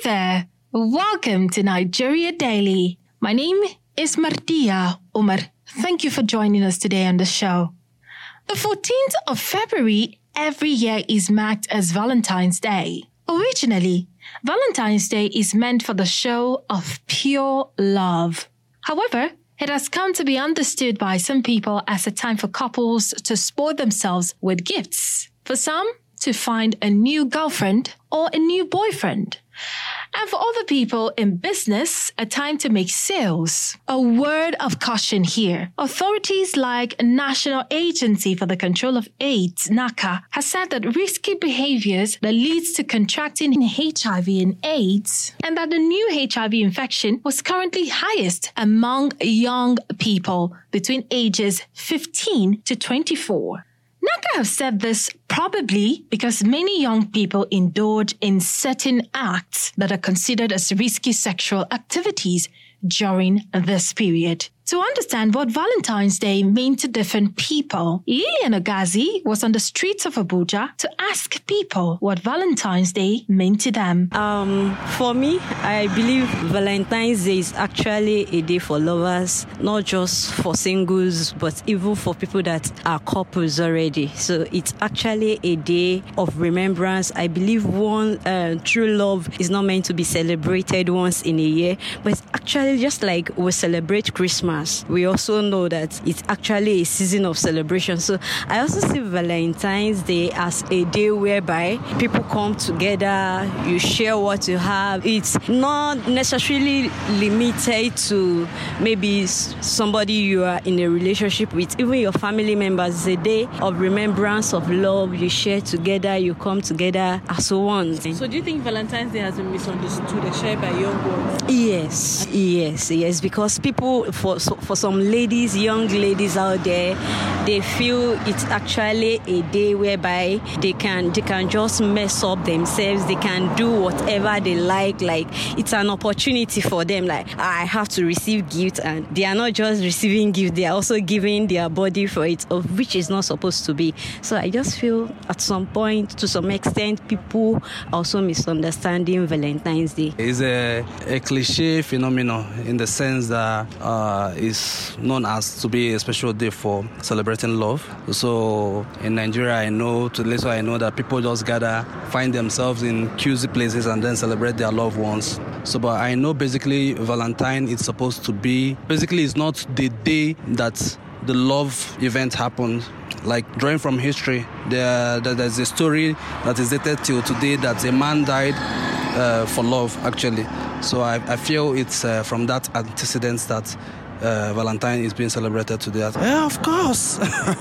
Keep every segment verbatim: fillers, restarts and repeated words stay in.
there. Welcome to Nigeria Daily. My name is Mardia Umar. Thank you for joining us today on the show. The fourteenth of February every year is marked as Valentine's Day. Originally, Valentine's Day is meant for the show of pure love. However, it has come to be understood by some people as a time for couples to spoil themselves with gifts. For some, to find a new girlfriend or a new boyfriend. And for other people in business, a time to make sales. A word of caution here. Authorities like National Agency for the Control of AIDS, NACA, has said that risky behaviors that leads to contracting H I V and AIDS, and that the new H I V infection was currently highest among young people between ages fifteen to twenty-four. NACA have said this probably because many young people indulge in certain acts that are considered as risky sexual activities during this period. To understand what Valentine's Day means to different people, Lillian Ogazi was on the streets of Abuja to ask people what Valentine's Day meant to them. Um, for me, I believe Valentine's Day is actually a day for lovers, not just for singles, but even for people that are couples already. So it's actually a day of remembrance. I believe one uh, true love is not meant to be celebrated once in a year, but it's actually just like we celebrate Christmas. We also know that it's actually a season of celebration. So I also see Valentine's Day as a day whereby people come together, you share what you have. It's not necessarily limited to maybe somebody you are in a relationship with, even your family members. It's a day of remembrance, of love. You share together, you come together as one. So do you think Valentine's Day has been misunderstood and shared by young ones? Yes, yes, yes, because people, for for some ladies, young ladies out there, they feel it's actually a day whereby they can they can just mess up themselves. They can do whatever they like. Like, it's an opportunity for them. Like, I have to receive gifts, and they are not just receiving gifts, they are also giving their body for it, of which is not supposed to be. So I just feel at some point, to some extent, people are also misunderstanding Valentine's Day. It's a, a cliche phenomenon in the sense that uh, it's known as to be a special day for celebrating love. So in Nigeria, I know, to least I know that people just gather, find themselves in cutesy places and then celebrate their loved ones. So, but I know basically Valentine is supposed to be, basically it's not the day that the love event happened. Like, drawing from history, there, there there's a story that is dated till today that a man died uh, for love, actually. So I, I feel it's uh, from that antecedent that Uh, Valentine is being celebrated today. Yeah, of course.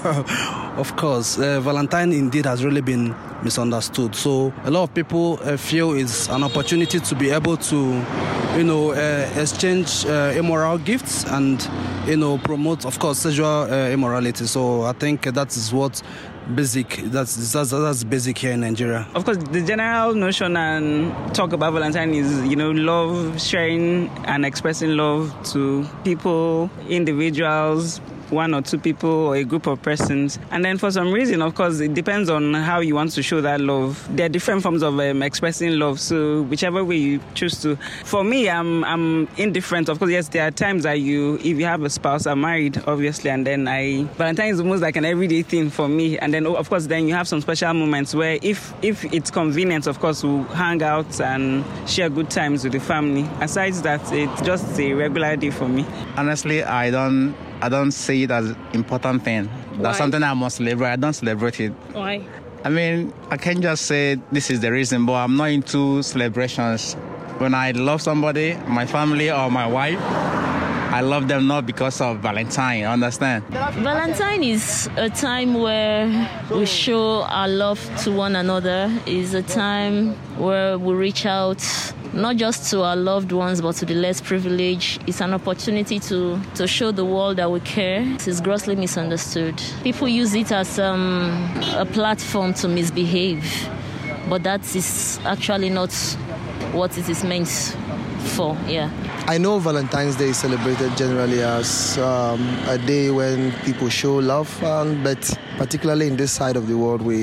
Of course. Uh, Valentine indeed has really been misunderstood. So a lot of people uh, feel it's an opportunity to be able to, you know, uh, exchange uh, immoral gifts and, you know, promote, of course, sexual uh, immorality. So I think that is what basic, that's, that's that's basic here in Nigeria. Of course, the general notion and talk about Valentine is, you know, love, sharing and expressing love to people, individuals, one or two people or a group of persons. And then for some reason, of course, it depends on how you want to show that love. There are different forms of um, expressing love, so whichever way you choose to. For me, I'm I'm indifferent. Of course, yes, there are times that you, if you have a spouse, I'm married, obviously, and then I, Valentine is almost like an everyday thing for me. And then, of course, then you have some special moments where if, if it's convenient, of course, we'll hang out and share good times with the family. Aside that, it's just a regular day for me. Honestly, I don't I don't see it as an important thing. That's Why? something I must celebrate. I don't celebrate it. Why? I mean, I can't just say this is the reason, but I'm not into celebrations. When I love somebody, my family or my wife, I love them not because of Valentine, understand? Valentine is a time where we show our love to one another. It's a time where we reach out not just to our loved ones, but to the less privileged. It's an opportunity to, to show the world that we care. It is grossly misunderstood. People use it as um, a platform to misbehave, but that is actually not what it is meant for, yeah. I know Valentine's Day is celebrated generally as um, a day when people show love, um, but particularly in this side of the world, we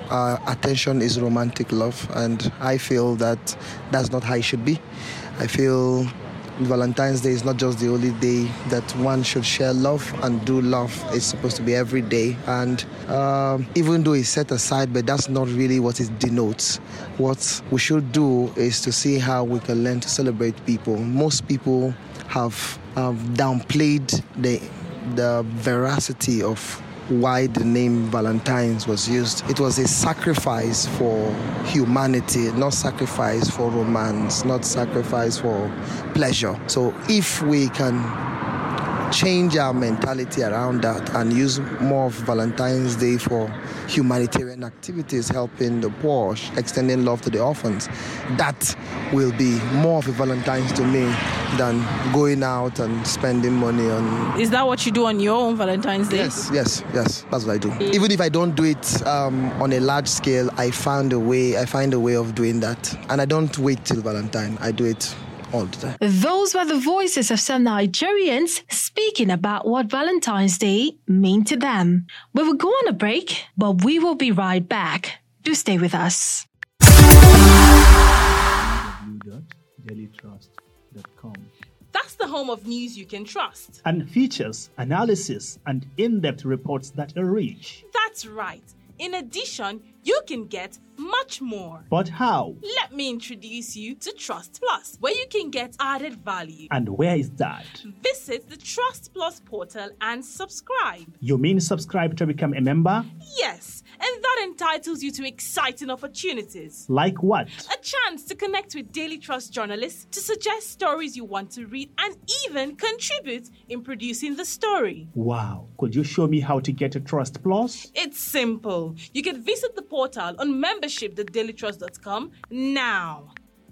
uh, attention is romantic love, and I feel that that's not how it should be. I feel Valentine's Day is not just the only day that one should share love and do love. It's supposed to be every day. And um, even though it's set aside, but that's not really what it denotes. What we should do is to see how we can learn to celebrate people. Most people have, have downplayed the, the veracity of why the name Valentine's was used. It was a sacrifice for humanity, not sacrifice for romance, not sacrifice for pleasure. So if we can change our mentality around that and use more of Valentine's Day for humanitarian activities, helping the poor, extending love to the orphans, that will be more of a Valentine's to me than going out and spending money on... Is that what you do on your own Valentine's Day? Yes, yes, yes. That's what I do. Even if I don't do it um, on a large scale, I found a way, I find a way of doing that. And I don't wait till Valentine. I do it all the time. Those were the voices of some Nigerians speaking about what Valentine's Day means to them. We will go on a break, but we will be right back. Do stay with us. w w w dot daily trust dot com. That's the home of news you can trust. And features, analysis, and in-depth reports that are rich. That's right. In addition, you can get much more. But how? Let me introduce you to Trust Plus, where you can get added value. And where is that? Visit the Trust Plus portal and subscribe. You mean subscribe to become a member? Yes, and that entitles you to exciting opportunities. Like what? A chance to connect with Daily Trust journalists to suggest stories you want to read and even contribute in producing the story. Wow. Could you show me how to get a Trust Plus? It's simple. You can visit the portal on membership dot daily trust dot com now.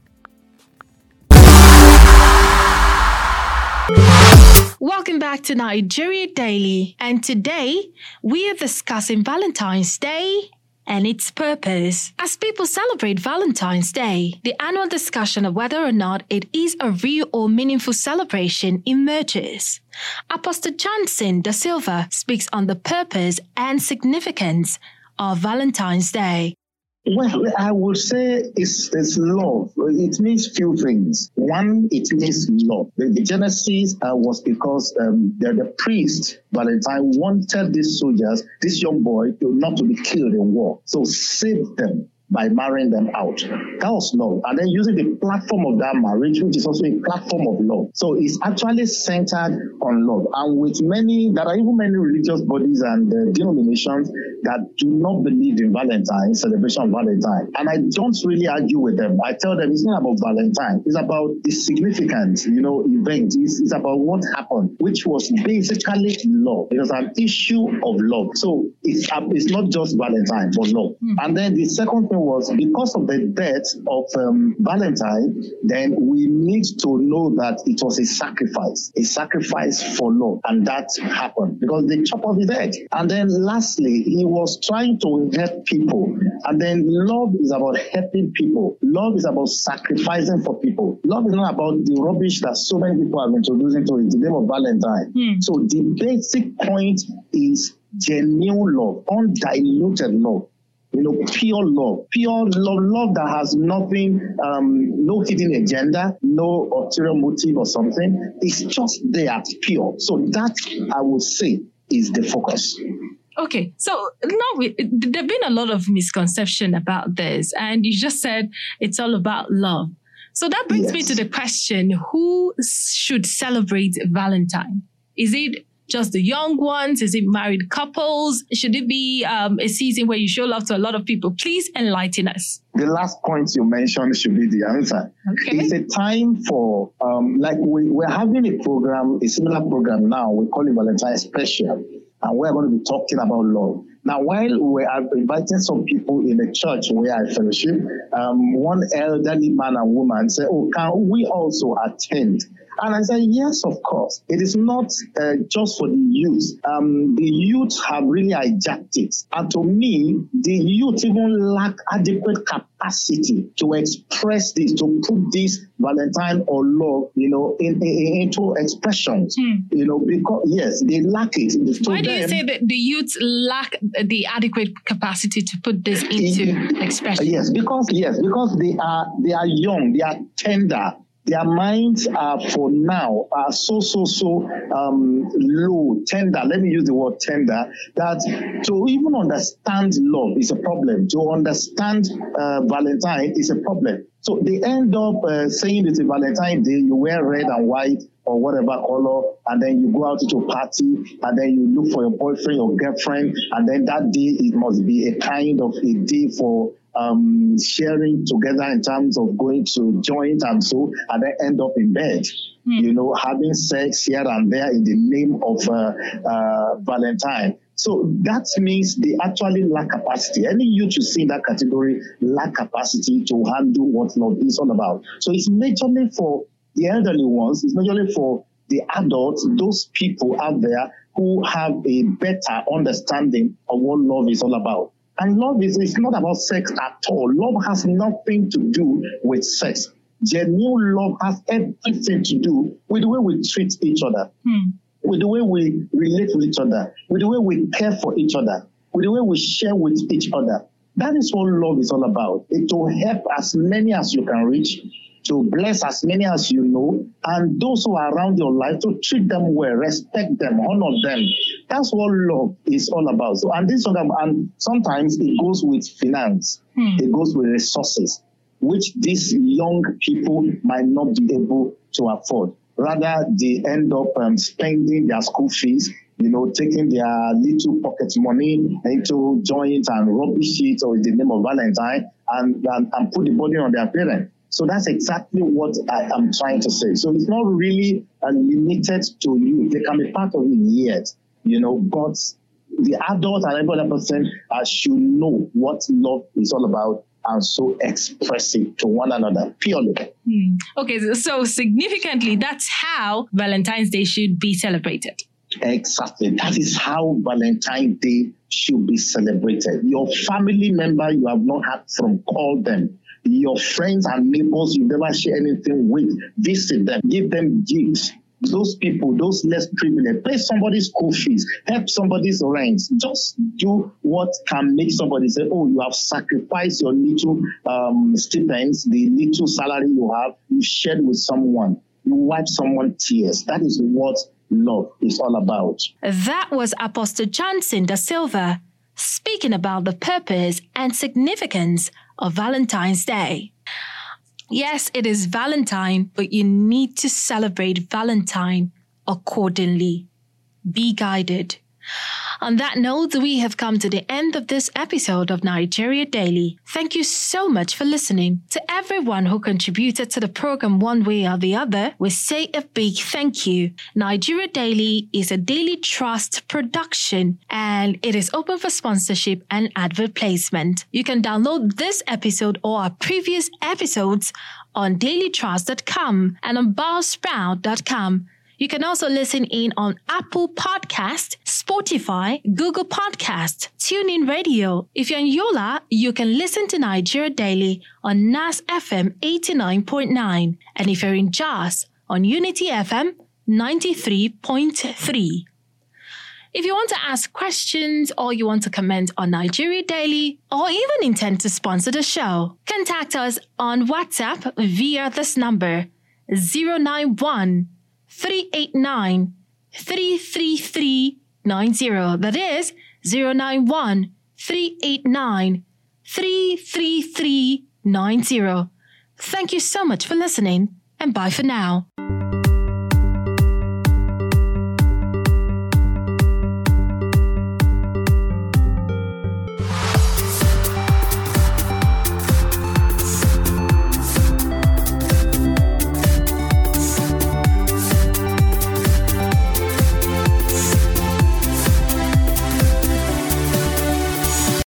Welcome back to Nigeria Daily, and today we are discussing Valentine's Day and its purpose. As people celebrate Valentine's Day, the annual discussion of whether or not it is a real or meaningful celebration emerges. Apostle Johnson da Silva speaks on the purpose and significance of Valentine's Day. Well, I would say it's, it's love. It means few things. One, it means love. The, the genesis uh, was because um, the, the priest, Valentine, wanted these soldiers, this young boy, to, not to be killed in war. So saved them by marrying them out. That was love. And then using the platform of that marriage, which is also a platform of love. So it's actually centered on love. And with many, there are even many religious bodies and uh, denominations that do not believe in Valentine, celebration of Valentine. And I don't really argue with them. I tell them it's not about Valentine. It's about the significant, you know, event. It's, it's about what happened, which was basically love. It was an issue of love. So it's, uh, it's not just Valentine, but love. Mm. And then the second thing was because of the death of um, Valentine, then we need to know that it was a sacrifice, a sacrifice for love. And that happened because they chopped off his head. And then lastly, he was trying to help people. And then love is about helping people. Love is about sacrificing for people. Love is not about the rubbish that so many people have introduced into it, the name of Valentine. Mm. So the basic point is genuine love, undiluted love. You know, pure love, pure love, love that has nothing, um, no hidden agenda, no ulterior motive or something. It's just there, it's pure. So that, I would say, is the focus. Okay, so now we, there have been a lot of misconception about this, and you just said it's all about love. So that brings yes. me to the question, who should celebrate Valentine? Is it just the young ones? Is it married couples? Should it be um, a season where you show love to a lot of people? Please enlighten us. The last point you mentioned should be the answer. Okay. It's a time for, um, like we, we're having a program, a similar program now. We call it Valentine Special. And we're going to be talking about love. Now, while we are inviting some people in the church where I fellowship, um, one elderly man and woman said, oh, can we also attend And I said, yes, of course. It is not uh, just for the youth. Um, the youth have really hijacked it. And to me, the youth even lack adequate capacity to express this, to put this Valentine or love, you know, in, in, into expressions. Hmm. You know, because, yes, they lack it. Why do you say that the youth lack the adequate capacity to put this into expression? Yes, because, yes, because they are, they are young, they are tender. Their minds are, for now, are so, so, so um, low, tender. Let me use the word tender. That to even understand love is a problem. To understand uh, Valentine is a problem. So they end up uh, saying it's a Valentine Day, you wear red and white or whatever color, and then you go out to a party, and then you look for your boyfriend or girlfriend, and then that day it must be a kind of a day for um, sharing together in terms of going to joint and so, and then end up in bed. Mm. You know, having sex here and there in the name of uh, uh, Valentine. So that means they actually lack capacity. Any youth you see in that category lack capacity to handle what love is all about. So it's majorly for the elderly ones, it's majorly for the adults, those people out there who have a better understanding of what love is all about. And love is it's not about sex at all. Love has nothing to do with sex. Genuine love has everything to do with the way we treat each other. Hmm. With the way we relate with each other, with the way we care for each other, with the way we share with each other. That is what love is all about. It will help as many as you can reach, to bless as many as you know, and those who are around your life, to treat them well, respect them, honor them. That's what love is all about. So, and this and sometimes it goes with finance, hmm. it goes with resources, which these young people might not be able to afford. Rather, they end up um, spending their school fees, you know, taking their little pocket money into joint and rubbish it or in the name of Valentine and, and, and put the burden on their parents. So that's exactly what I am trying to say. So it's not really uh, limited to you. They can be part of it yet, you know, but the adult and every other person uh, should know what love is all about and so express it to one another purely. Hmm. Okay, so significantly, that's how Valentine's Day should be celebrated. Exactly. That is how Valentine's Day should be celebrated. Your family member you have not heard from, call them. Your friends and neighbors you never share anything with, visit them, give them gifts. Those people, those less privileged, pay somebody's school fees, help somebody's rent. Just do what can make somebody say, oh, you have sacrificed your little um, stipends, the little salary you have, you shared with someone. You wipe someone's tears. That is what love is all about. That was Apostle Johnson da Silva speaking about the purpose and significance of Valentine's Day. Yes, it is Valentine, but you need to celebrate Valentine accordingly. Be guided. On that note, we have come to the end of this episode of Nigeria Daily. Thank you so much for listening. To everyone who contributed to the program one way or the other, we say a big thank you. Nigeria Daily is a Daily Trust production and it is open for sponsorship and advert placement. You can download this episode or our previous episodes on daily trust dot com and on buzzsprout dot com. You can also listen in on Apple Podcast, Spotify, Google Podcast, TuneIn Radio. If you're in Yola, you can listen to Nigeria Daily on N A S F M eighty-nine point nine. And if you're in Jos, on Unity F M ninety-three point three. If you want to ask questions or you want to comment on Nigeria Daily or even intend to sponsor the show, contact us on WhatsApp via this number zero nine one three eight nine three three three nine zero. That is zero nine one three eight nine three three three nine zero. Thank you so much for listening and bye for now.